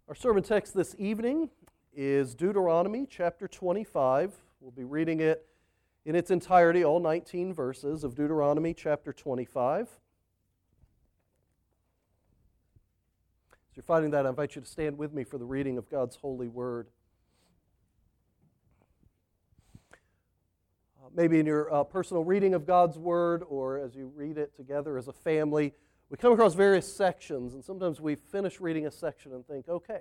Our sermon text this evening is Deuteronomy chapter 25. We'll be reading it in its entirety, all 19 verses of Deuteronomy chapter 25. As you're finding that, I invite you to stand with me for the reading of God's holy word. Maybe in your personal reading of God's word, or as you read it together as a family, we come across various sections, and sometimes we finish reading a section and think, okay,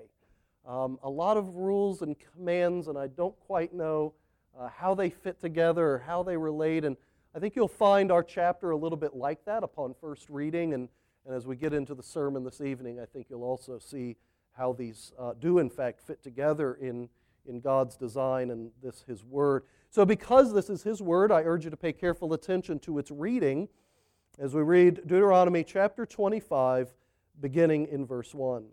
a lot of rules and commands, and I don't quite know how they fit together or how they relate. And I think you'll find our chapter a little bit like that upon first reading, and as we get into the sermon this evening, I think you'll also see how these do in fact fit together in God's design and His Word. So because this is His Word, I urge you to pay careful attention to its reading as we read Deuteronomy chapter 25, beginning in verse 1.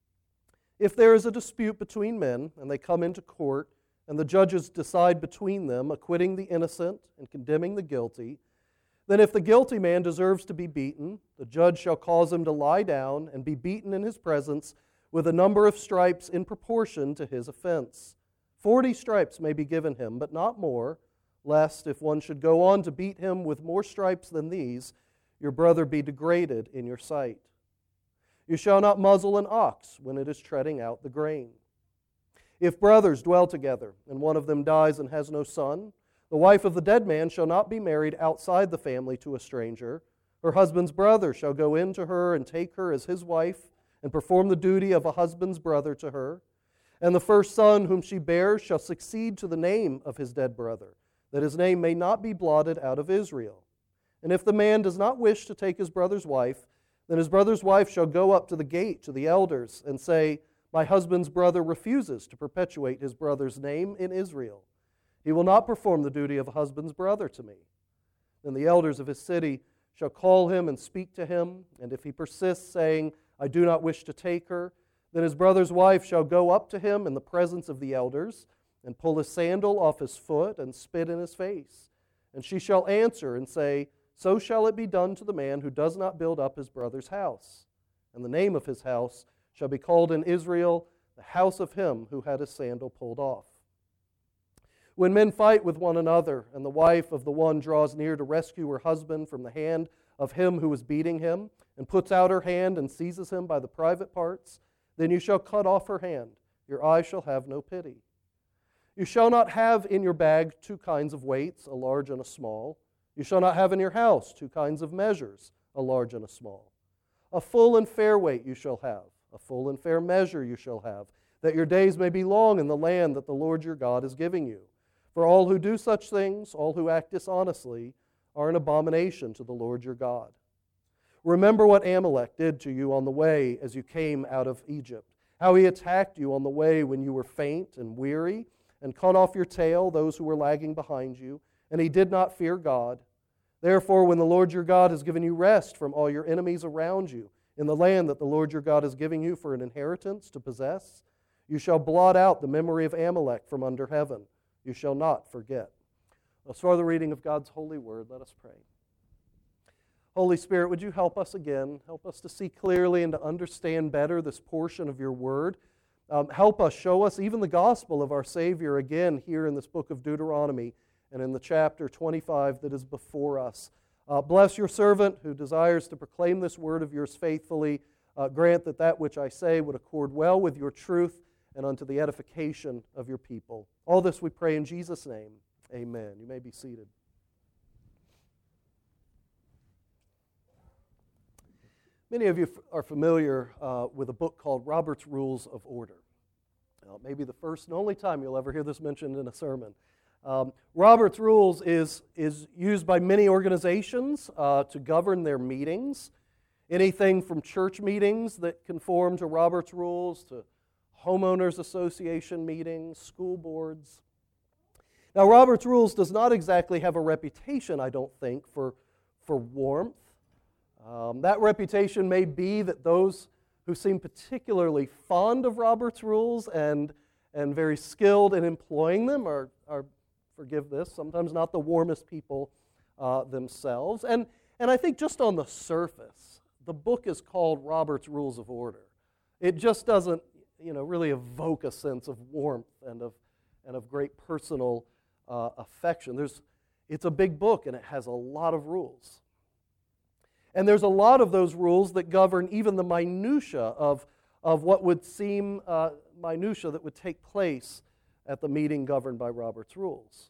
If there is a dispute between men, and they come into court, and the judges decide between them, acquitting the innocent and condemning the guilty, then if the guilty man deserves to be beaten, the judge shall cause him to lie down and be beaten in his presence with a number of stripes in proportion to his offense. 40 stripes may be given him, but not more, lest, if one should go on to beat him with more stripes than these, your brother be degraded in your sight. You shall not muzzle an ox when it is treading out the grain. If brothers dwell together, and one of them dies and has no son, the wife of the dead man shall not be married outside the family to a stranger. Her husband's brother shall go in to her and take her as his wife, and perform the duty of a husband's brother to her. And the first son whom she bears shall succeed to the name of his dead brother, that his name may not be blotted out of Israel. And if the man does not wish to take his brother's wife, then his brother's wife shall go up to the gate to the elders and say, My husband's brother refuses to perpetuate his brother's name in Israel. He will not perform the duty of a husband's brother to me. Then the elders of his city shall call him and speak to him, and if he persists, saying, I do not wish to take her, then his brother's wife shall go up to him in the presence of the elders, and pull his sandal off his foot, and spit in his face. And she shall answer and say, So shall it be done to the man who does not build up his brother's house. And the name of his house shall be called in Israel, the house of him who had his sandal pulled off. When men fight with one another, and the wife of the one draws near to rescue her husband from the hand of him who is beating him, and puts out her hand and seizes him by the private parts, then you shall cut off her hand. Your eye shall have no pity. You shall not have in your bag 2 kinds of weights, a large and a small. You shall not have in your house 2 kinds of measures, a large and a small. A full and fair weight you shall have, a full and fair measure you shall have, that your days may be long in the land that the Lord your God is giving you. For all who do such things, all who act dishonestly, are an abomination to the Lord your God. Remember what Amalek did to you on the way as you came out of Egypt, how he attacked you on the way when you were faint and weary, and cut off your tail those who were lagging behind you, and he did not fear God. Therefore, when the Lord your God has given you rest from all your enemies around you, in the land that the Lord your God is giving you for an inheritance to possess, you shall blot out the memory of Amalek from under heaven. You shall not forget. Let's start the reading of God's holy word. Let us pray. Holy Spirit, would you help us again? Help us to see clearly and to understand better this portion of your word. Help us, show us even the gospel of our Savior again here in this book of Deuteronomy and in the chapter 25 that is before us. Bless your servant who desires to proclaim this word of yours faithfully. Grant that that which I say would accord well with your truth and unto the edification of your people. All this we pray in Jesus' name. Amen. You may be seated. Many of you are familiar with a book called Robert's Rules of Order. Maybe the first and only time you'll ever hear this mentioned in a sermon. Robert's Rules is used by many organizations to govern their meetings. Anything from church meetings that conform to Robert's Rules to homeowners association meetings, school boards. Now, Robert's Rules does not exactly have a reputation, I don't think, for warmth. That reputation may be that those who seem particularly fond of Robert's Rules and very skilled in employing them are, forgive this, sometimes not the warmest people themselves. And I think just on the surface, the book is called Robert's Rules of Order. It just doesn't, really evoke a sense of warmth and of great personal affection. It's a big book, and it has a lot of rules. And there's a lot of those rules that govern even the minutia of what would seem minutia that would take place at the meeting governed by Robert's Rules.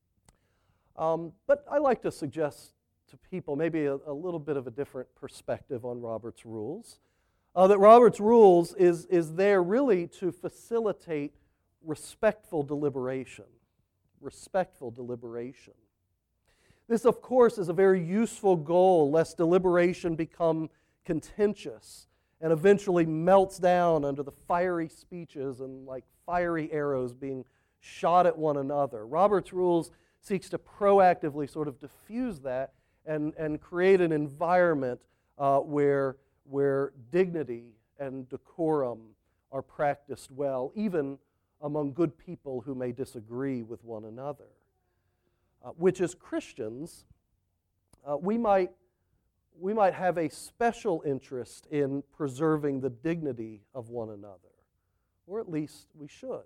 But I like to suggest to people maybe a little bit of a different perspective on Robert's Rules. That Robert's Rules is there really to facilitate respectful deliberation. Respectful deliberation. This, of course, is a very useful goal, lest deliberation become contentious and eventually melts down under the fiery speeches and like fiery arrows being shot at one another. Robert's Rules seeks to proactively sort of diffuse that and create an environment where dignity and decorum are practiced well, even among good people who may disagree with one another. Which as Christians, we might have a special interest in preserving the dignity of one another, or at least we should.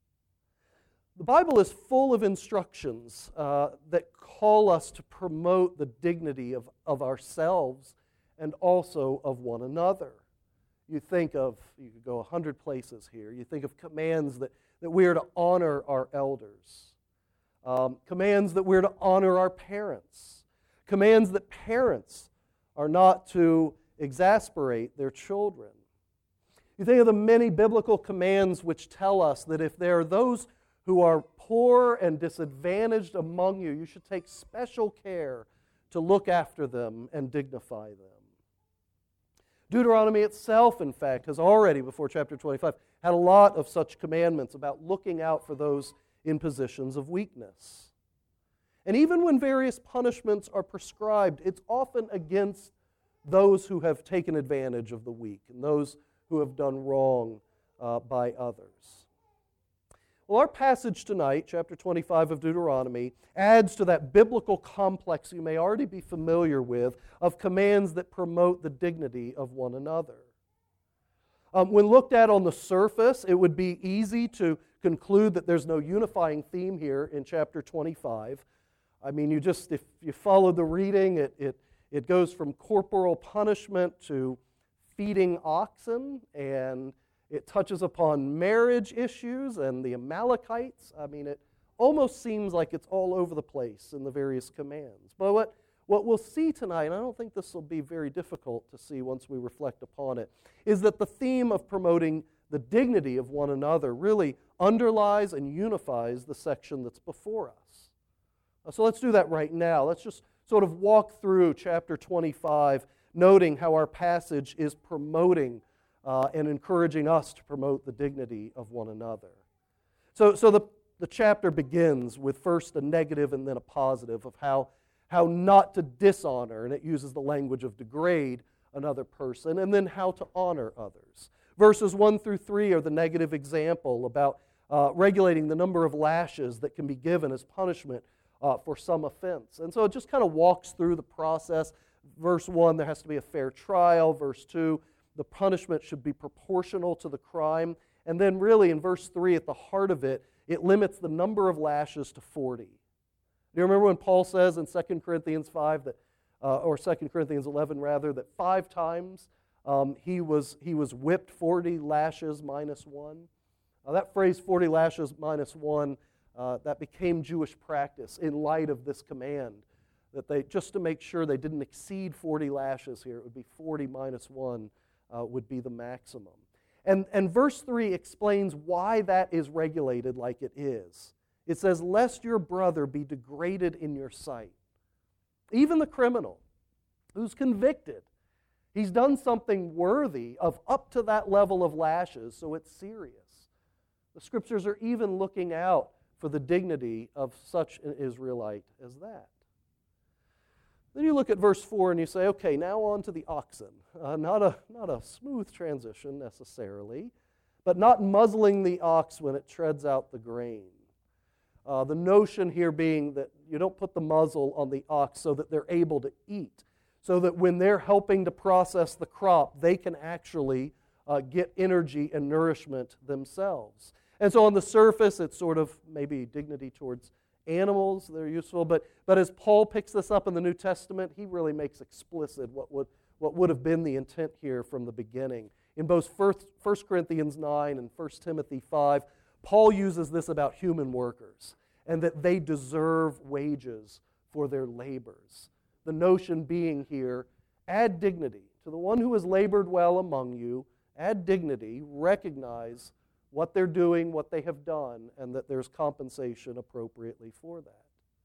The Bible is full of instructions that call us to promote the dignity of ourselves and also of one another. You could go 100 places here. You think of commands that we are to honor our elders. Commands that we're to honor our parents. Commands that parents are not to exasperate their children. You think of the many biblical commands which tell us that if there are those who are poor and disadvantaged among you, you should take special care to look after them and dignify them. Deuteronomy itself, in fact, has already, before chapter 25, had a lot of such commandments about looking out for those in positions of weakness. And even when various punishments are prescribed, it's often against those who have taken advantage of the weak and those who have done wrong by others. Well, our passage tonight, chapter 25 of Deuteronomy, adds to that biblical complex you may already be familiar with of commands that promote the dignity of one another. When looked at on the surface, it would be easy to conclude that there's no unifying theme here in chapter 25. I mean, if you follow the reading, it goes from corporal punishment to feeding oxen, and it touches upon marriage issues and the Amalekites. I mean, it almost seems like it's all over the place in the various commands. But what we'll see tonight, and I don't think this will be very difficult to see once we reflect upon it, is that the theme of promoting the dignity of one another really underlies and unifies the section that's before us. So let's do that right now. Let's just sort of walk through chapter 25, noting how our passage is promoting and encouraging us to promote the dignity of one another. So the chapter begins with first a negative and then a positive of how not to dishonor, and it uses the language of degrade another person, and then how to honor others. Verses 1 through 3 are the negative example about regulating the number of lashes that can be given as punishment for some offense. And so it just kind of walks through the process. Verse 1, there has to be a fair trial. Verse 2, the punishment should be proportional to the crime. And then really in verse 3, at the heart of it, it limits the number of lashes to 40. Do you remember when Paul says in 2 Corinthians 5 that, or 2 Corinthians 11 rather, that 5 times he was whipped 40 lashes minus 1? That phrase 40 lashes minus 1, that became Jewish practice in light of this command, that they, just to make sure they didn't exceed 40 lashes here, it would be 40 minus 1 would be the maximum. And verse 3 explains why that is regulated like it is. It says, lest your brother be degraded in your sight. Even the criminal who's convicted, he's done something worthy of up to that level of lashes, so it's serious. The Scriptures are even looking out for the dignity of such an Israelite as that. Then you look at verse 4 and you say, okay, now on to the oxen. Not a smooth transition necessarily, but not muzzling the ox when it treads out the grain. The notion here being that you don't put the muzzle on the ox so that they're able to eat, so that when they're helping to process the crop, they can actually get energy and nourishment themselves. And so on the surface, it's sort of maybe dignity towards animals that are useful, but as Paul picks this up in the New Testament, he really makes explicit what would have been the intent here from the beginning. In both 1 Corinthians 9 and 1 Timothy 5, Paul uses this about human workers and that they deserve wages for their labors. The notion being here, add dignity to the one who has labored well among you, add dignity, recognize what they're doing, what they have done, and that there's compensation appropriately for that.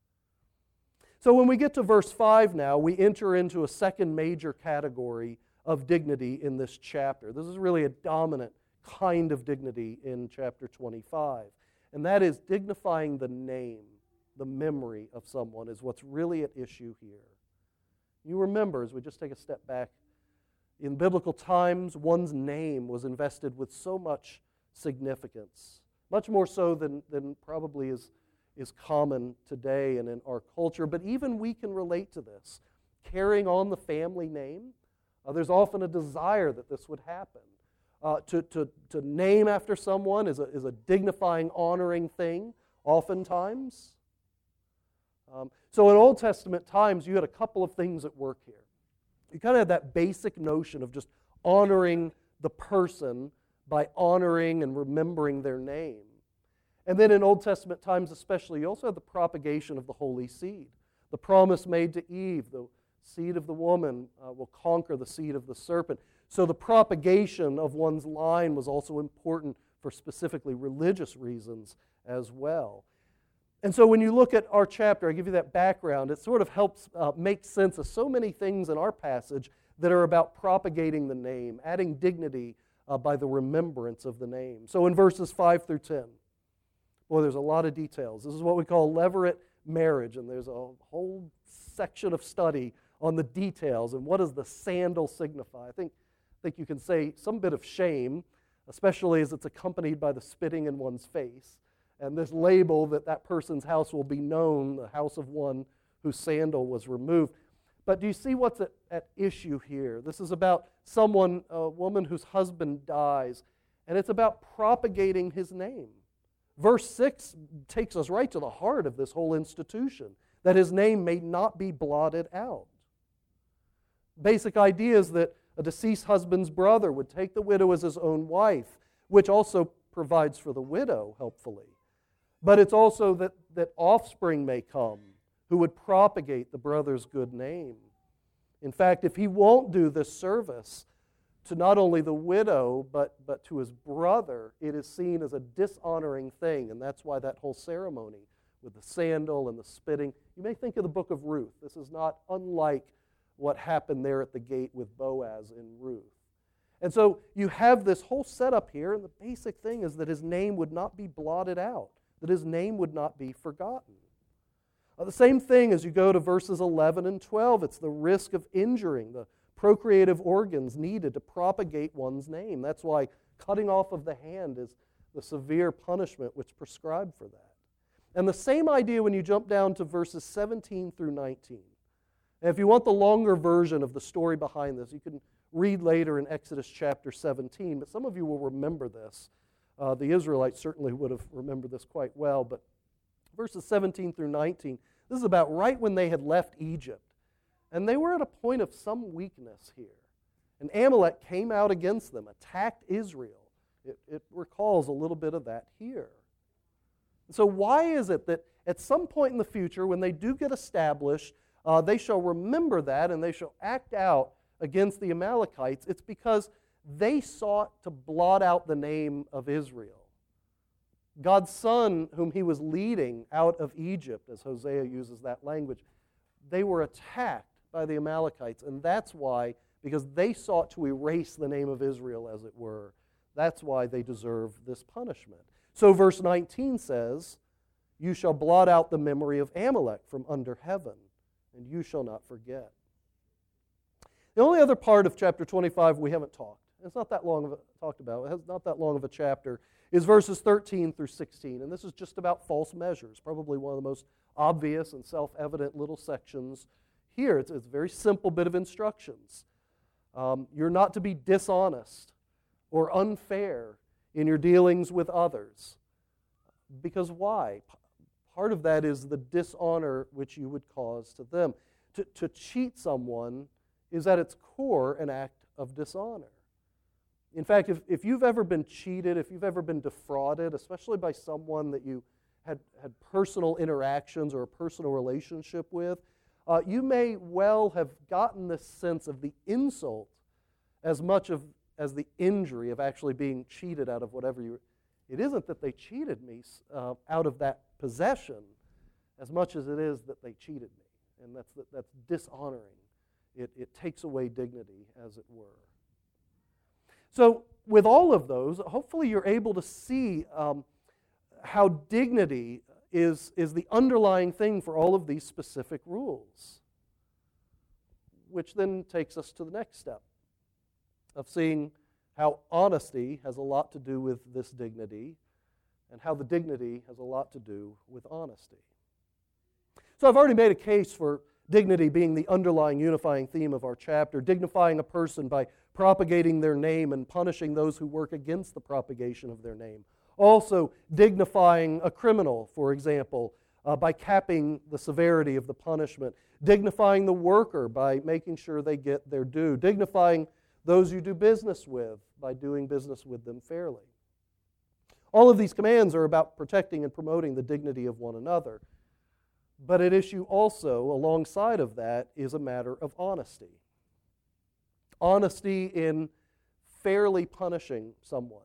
So when we get to verse 5 now, we enter into a second major category of dignity in this chapter. This is really a dominant kind of dignity in chapter 25, and that is dignifying the name, the memory of someone is what's really at issue here. You remember, as we just take a step back, in biblical times, one's name was invested with so much significance, much more so than probably is common today and in our culture. But even we can relate to this. Carrying on the family name, there's often a desire that this would happen. To name after someone is a dignifying, honoring thing, oftentimes. So in Old Testament times, you had a couple of things at work here. You kind of had that basic notion of just honoring the person by honoring and remembering their name. And then in Old Testament times especially, you also had the propagation of the holy seed. The promise made to Eve, the seed of the woman will conquer the seed of the serpent. So the propagation of one's line was also important for specifically religious reasons as well. And so when you look at our chapter, I give you that background, it sort of helps make sense of so many things in our passage that are about propagating the name, adding dignity by the remembrance of the name. So in verses 5 through 10, boy, there's a lot of details. This is what we call levirate marriage, and there's a whole section of study on the details and what does the sandal signify. I think you can say some bit of shame, especially as it's accompanied by the spitting in one's face, and this label that person's house will be known, the house of one whose sandal was removed. But do you see what's at issue here? This is about someone, a woman whose husband dies, and it's about propagating his name. Verse 6 takes us right to the heart of this whole institution, that his name may not be blotted out. Basic idea is that a deceased husband's brother would take the widow as his own wife, which also provides for the widow, helpfully. But it's also that offspring may come who would propagate the brother's good name. In fact, if he won't do this service to not only the widow, but to his brother, it is seen as a dishonoring thing, and that's why that whole ceremony with the sandal and the spitting, you may think of the book of Ruth. This is not unlike what happened there at the gate with Boaz in Ruth. And so you have this whole setup here, and the basic thing is that his name would not be blotted out, that his name would not be forgotten. The same thing as you go to verses 11 and 12, it's the risk of injuring the procreative organs needed to propagate one's name. That's why cutting off of the hand is the severe punishment which prescribed for that. And the same idea when you jump down to verses 17 through 19. And if you want the longer version of the story behind this, you can read later in Exodus chapter 17, but some of you will remember this. The Israelites certainly would have remembered this quite well, but verses 17 through 19, this is about right when they had left Egypt. And they were at a point of some weakness here. And Amalek came out against them, attacked Israel. It recalls a little bit of that here. So why is it that at some point in the future, when they do get established, they shall remember that and they shall act out against the Amalekites? It's because they sought to blot out the name of Israel. God's son, whom he was leading out of Egypt, as Hosea uses that language, they were attacked by the Amalekites, and that's why, because they sought to erase the name of Israel, as it were, that's why they deserve this punishment. So verse 19 says, "You shall blot out the memory of Amalek from under heaven, and you shall not forget." The only other part of chapter 25 we haven't talked, it's not that long talked about, it has not that long of a chapter, is verses 13 through 16. And this is just about false measures, probably one of the most obvious and self-evident little sections here. It's a very simple bit of instructions. You're not to be dishonest or unfair in your dealings with others. Because why? Part of that is the dishonor which you would cause to them. To cheat someone is at its core an act of dishonor. In fact, if you've ever been cheated, if you've ever been defrauded, especially by someone that you had personal interactions or a personal relationship with, you may well have gotten this sense of the insult as much as the injury of actually being cheated out of whatever you... It isn't that they cheated me out of that possession as much as it is that they cheated me. And that's dishonoring. It takes away dignity, as it were. So with all of those, hopefully you're able to see how dignity is the underlying thing for all of these specific rules. Which then takes us to the next step of seeing how honesty has a lot to do with this dignity and how the dignity has a lot to do with honesty. So I've already made a case for dignity being the underlying unifying theme of our chapter, dignifying a person by propagating their name and punishing those who work against the propagation of their name. Also, dignifying a criminal, for example, by capping the severity of the punishment. Dignifying the worker by making sure they get their due. Dignifying those you do business with by doing business with them fairly. All of these commands are about protecting and promoting the dignity of one another. But at issue also, alongside of that, is a matter of honesty. Honesty in fairly punishing someone.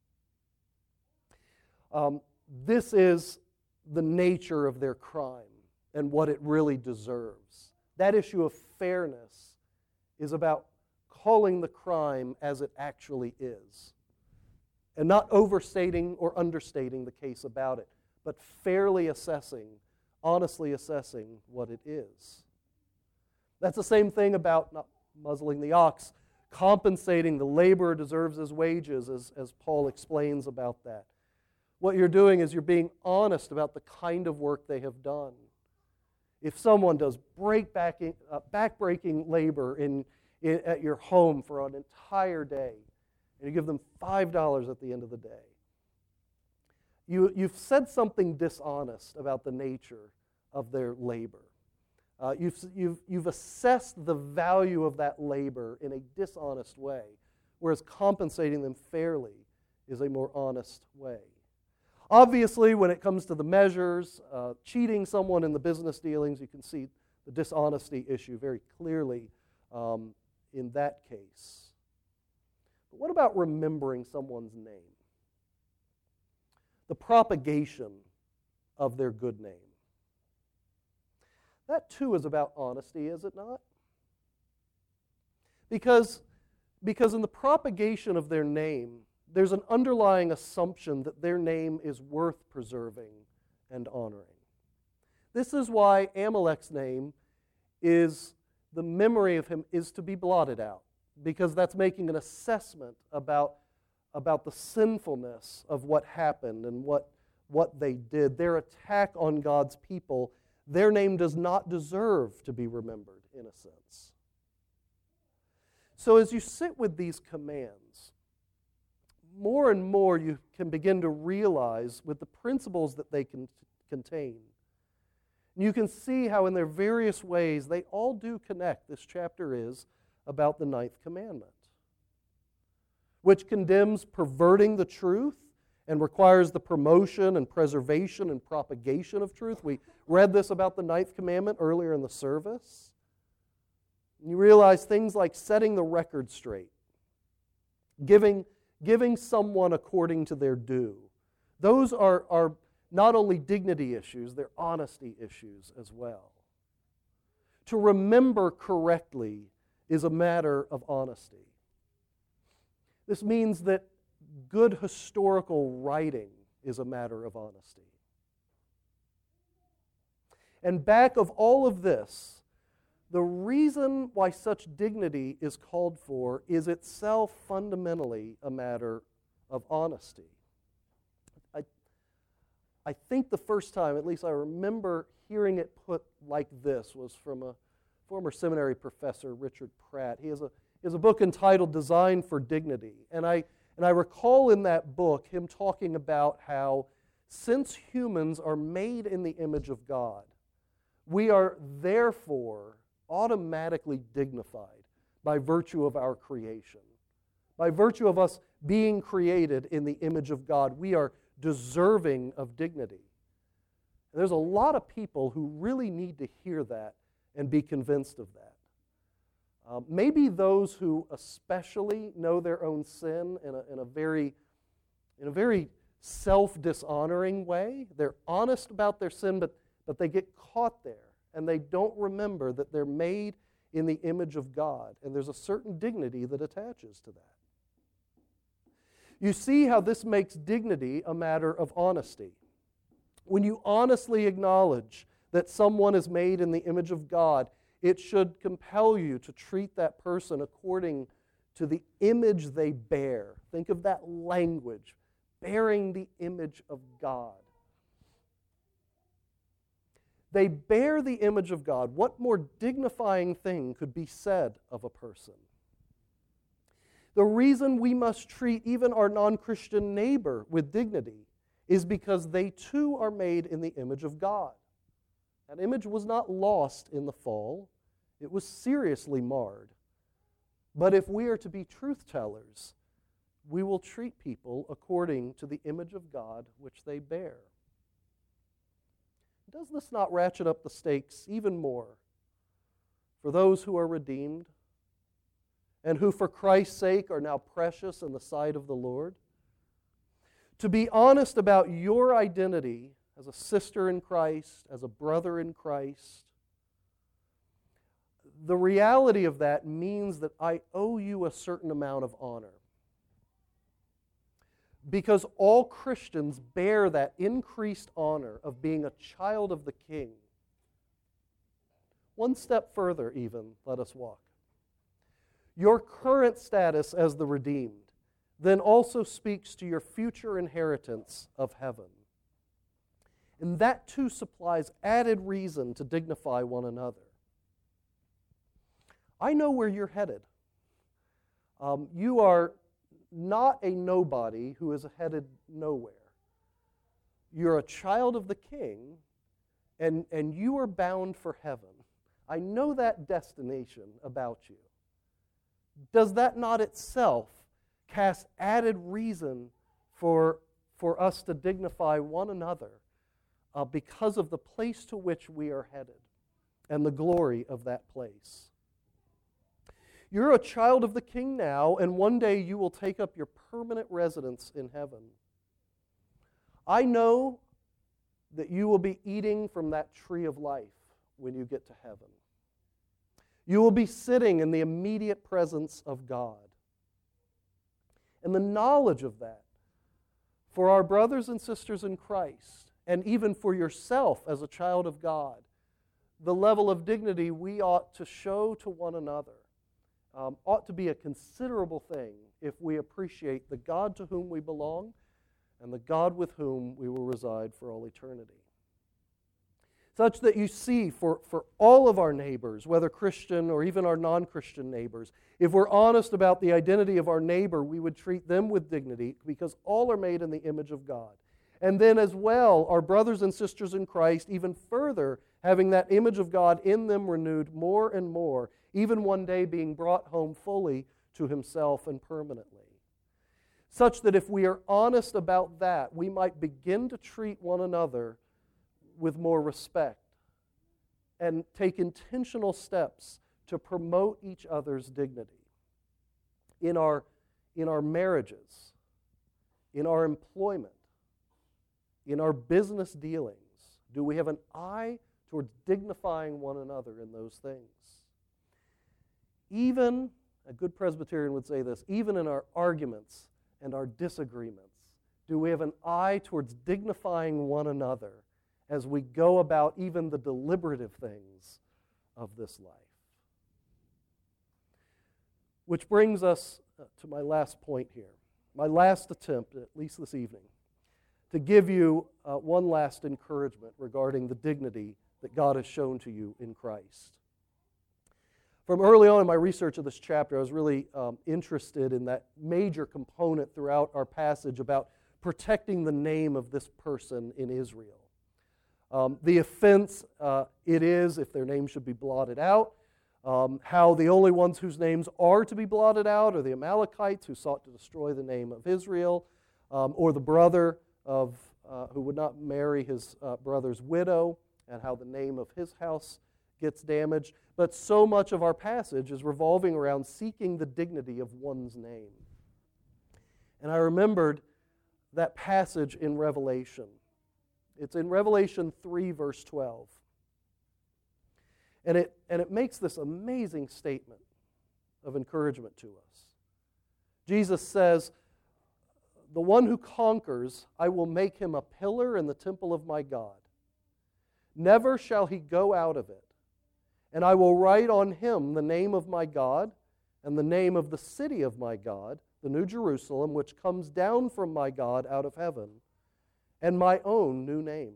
This is the nature of their crime and what it really deserves. That issue of fairness is about calling the crime as it actually is, and not overstating or understating the case about it, but fairly assessing, honestly assessing what it is. That's the same thing about not muzzling the ox, compensating the laborer deserves his wages, as Paul explains about that. What you're doing is you're being honest about the kind of work they have done. If someone does back-breaking labor at your home for an entire day, and you give them $5 at the end of the day, you've said something dishonest about the nature of their labor. You've assessed the value of that labor in a dishonest way, whereas compensating them fairly is a more honest way. Obviously, when it comes to the measures, cheating someone in the business dealings, you can see the dishonesty issue very clearly in that case. But what about remembering someone's name? The propagation of their good name. That too is about honesty, is it not? Because in the propagation of their name, there's an underlying assumption that their name is worth preserving and honoring. This is why Amalek's name is, the memory of him is to be blotted out, because that's making an assessment about the sinfulness of what happened and what they did. Their attack on God's people, their name does not deserve to be remembered, in a sense. So as you sit with these commands, more and more you can begin to realize with the principles that they can contain. You can see how in their various ways they all do connect. This chapter is about the ninth commandment, which condemns perverting the truth and requires the promotion and preservation and propagation of truth. We read this about the ninth commandment earlier in the service. You realize things like setting the record straight, giving someone according to their due. Those are not only dignity issues, they're honesty issues as well. To remember correctly is a matter of honesty. This means that good historical writing is a matter of honesty. And back of all of this, the reason why such dignity is called for is itself fundamentally a matter of honesty. I think the first time, at least I remember hearing it put like this, was from a former seminary professor, Richard Pratt. He has a book entitled Design for Dignity. And I And I recall in that book him talking about how since humans are made in the image of God, we are therefore automatically dignified by virtue of our creation. By virtue of us being created in the image of God, we are deserving of dignity. And there's a lot of people who really need to hear that and be convinced of that. Maybe those who especially know their own sin in a very self-dishonoring way. They're honest about their sin, but they get caught there, and they don't remember that they're made in the image of God, and there's a certain dignity that attaches to that. You see how this makes dignity a matter of honesty. When you honestly acknowledge that someone is made in the image of God, it should compel you to treat that person according to the image they bear. Think of that language, bearing the image of God. They bear the image of God. What more dignifying thing could be said of a person? The reason we must treat even our non-Christian neighbor with dignity is because they too are made in the image of God. That image was not lost in the fall. It was seriously marred. But if we are to be truth tellers, we will treat people according to the image of God which they bear. Does this not ratchet up the stakes even more for those who are redeemed and who for Christ's sake are now precious in the sight of the Lord? To be honest about your identity as a sister in Christ, as a brother in Christ, the reality of that means that I owe you a certain amount of honor. Because all Christians bear that increased honor of being a child of the King. One step further even, let us walk. Your current status as the redeemed then also speaks to your future inheritance of heaven. And that too supplies added reason to dignify one another. I know where you're headed. You are not a nobody who is headed nowhere. You're a child of the King, and you are bound for heaven. I know that destination about you. Does that not itself cast added reason for us to dignify one another because of the place to which we are headed and the glory of that place? You're a child of the King now, and one day you will take up your permanent residence in heaven. I know that you will be eating from that tree of life when you get to heaven. You will be sitting in the immediate presence of God. And the knowledge of that, for our brothers and sisters in Christ, and even for yourself as a child of God, the level of dignity we ought to show to one another, ought to be a considerable thing if we appreciate the God to whom we belong and the God with whom we will reside for all eternity. Such that you see, for all of our neighbors, whether Christian or even our non-Christian neighbors, if we're honest about the identity of our neighbor, we would treat them with dignity because all are made in the image of God. And then as well, our brothers and sisters in Christ, even further, having that image of God in them renewed more and more, even one day being brought home fully to Himself and permanently. Such that if we are honest about that, we might begin to treat one another with more respect and take intentional steps to promote each other's dignity. In our marriages, in our employment, in our business dealings, do we have an eye towards dignifying one another in those things? Even, a good Presbyterian would say this, even in our arguments and our disagreements, do we have an eye towards dignifying one another as we go about even the deliberative things of this life? Which brings us to my last point here, my last attempt, at least this evening, to give you one last encouragement regarding the dignity that God has shown to you in Christ. From early on in my research of this chapter, I was really interested in that major component throughout our passage about protecting the name of this person in Israel. The offense it is if their name should be blotted out, how the only ones whose names are to be blotted out are the Amalekites who sought to destroy the name of Israel, or the brother of who would not marry his brother's widow, and how the name of his house gets damaged. But so much of our passage is revolving around seeking the dignity of one's name. And I remembered that passage in Revelation. It's in Revelation 3, verse 12. And it makes this amazing statement of encouragement to us. Jesus says, "The one who conquers, I will make him a pillar in the temple of my God. Never shall he go out of it. And I will write on him the name of my God and the name of the city of my God, the New Jerusalem, which comes down from my God out of heaven, and my own new name."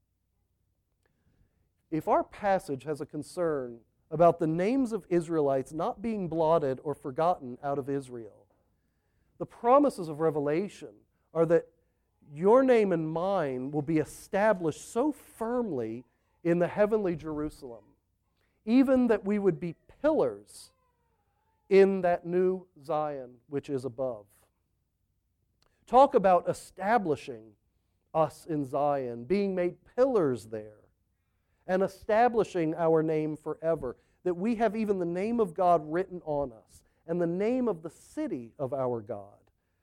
If our passage has a concern about the names of Israelites not being blotted or forgotten out of Israel, the promises of Revelation are that your name and mine will be established so firmly in the heavenly Jerusalem, even that we would be pillars in that new Zion which is above. Talk about establishing us in Zion, being made pillars there, and establishing our name forever, that we have even the name of God written on us, and the name of the city of our God.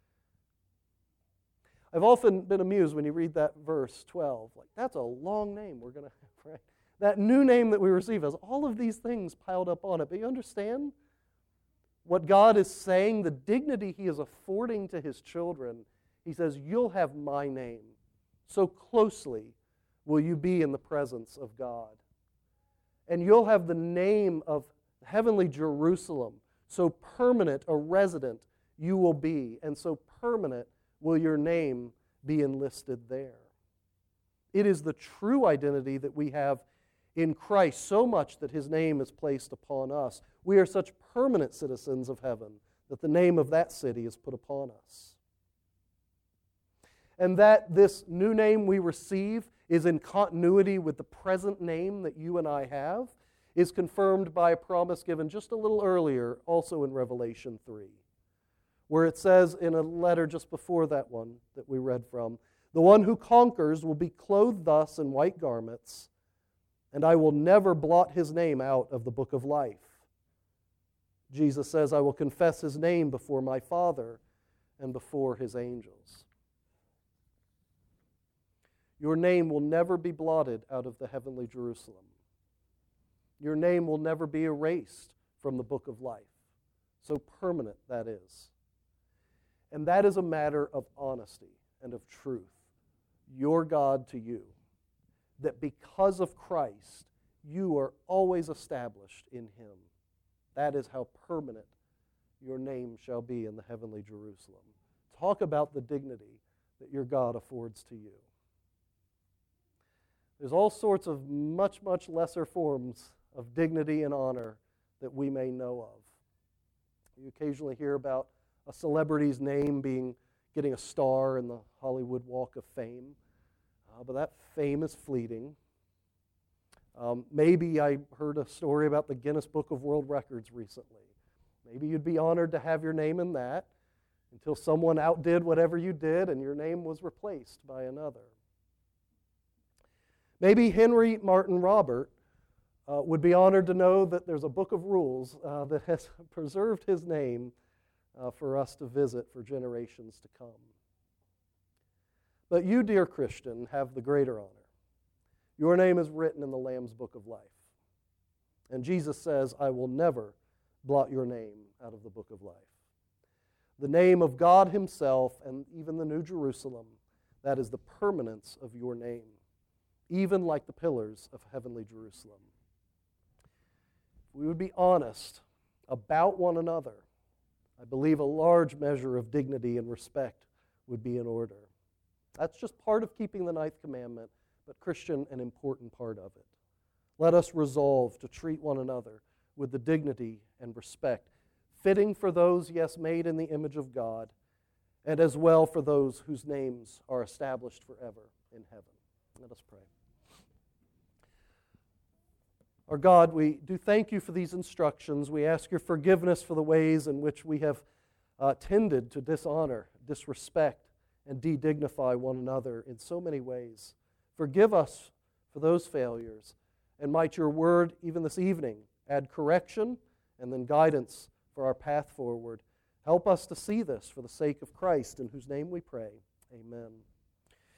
I've often been amused when you read that verse 12, like, that's a long name we're going to have, right? That new name that we receive has all of these things piled up on it. But you understand what God is saying, the dignity He is affording to His children. He says, you'll have my name. So closely will you be in the presence of God. And you'll have the name of heavenly Jerusalem. So permanent a resident you will be, and so permanent will your name be enlisted there. It is the true identity that we have in Christ, so much that His name is placed upon us. We are such permanent citizens of heaven that the name of that city is put upon us. And that this new name we receive is in continuity with the present name that you and I have is confirmed by a promise given just a little earlier, also in Revelation 3, where it says in a letter just before that one that we read from, "The one who conquers will be clothed thus in white garments, and I will never blot his name out of the book of life." Jesus says, "I will confess his name before my Father and before his angels." Your name will never be blotted out of the heavenly Jerusalem. Your name will never be erased from the book of life. So permanent that is. And that is a matter of honesty and of truth. Your God to you. That because of Christ, you are always established in Him. That is how permanent your name shall be in the heavenly Jerusalem. Talk about the dignity that your God affords to you. There's all sorts of much, much lesser forms of dignity and honor that we may know of. You occasionally hear about a celebrity's name getting a star in the Hollywood Walk of Fame, but that fame is fleeting. Maybe I heard a story about the Guinness Book of World Records recently. Maybe you'd be honored to have your name in that until someone outdid whatever you did and your name was replaced by another. Maybe Henry Martin Robert would be honored to know that there's a book of rules that has preserved his name for us to visit for generations to come. But you, dear Christian, have the greater honor. Your name is written in the Lamb's book of life. And Jesus says, "I will never blot your name out of the book of life." The name of God Himself and even the New Jerusalem, that is the permanence of your name, even like the pillars of heavenly Jerusalem. If we would be honest about one another, I believe a large measure of dignity and respect would be in order. That's just part of keeping the ninth commandment, but Christian, an important part of it. Let us resolve to treat one another with the dignity and respect fitting for those, yes, made in the image of God, and as well for those whose names are established forever in heaven. Let us pray. Our God, we do thank you for these instructions. We ask your forgiveness for the ways in which we have tended to dishonor, disrespect, and de-dignify one another in so many ways. Forgive us for those failures, and might your word, even this evening, add correction and then guidance for our path forward. Help us to see this for the sake of Christ, in whose name we pray. Amen.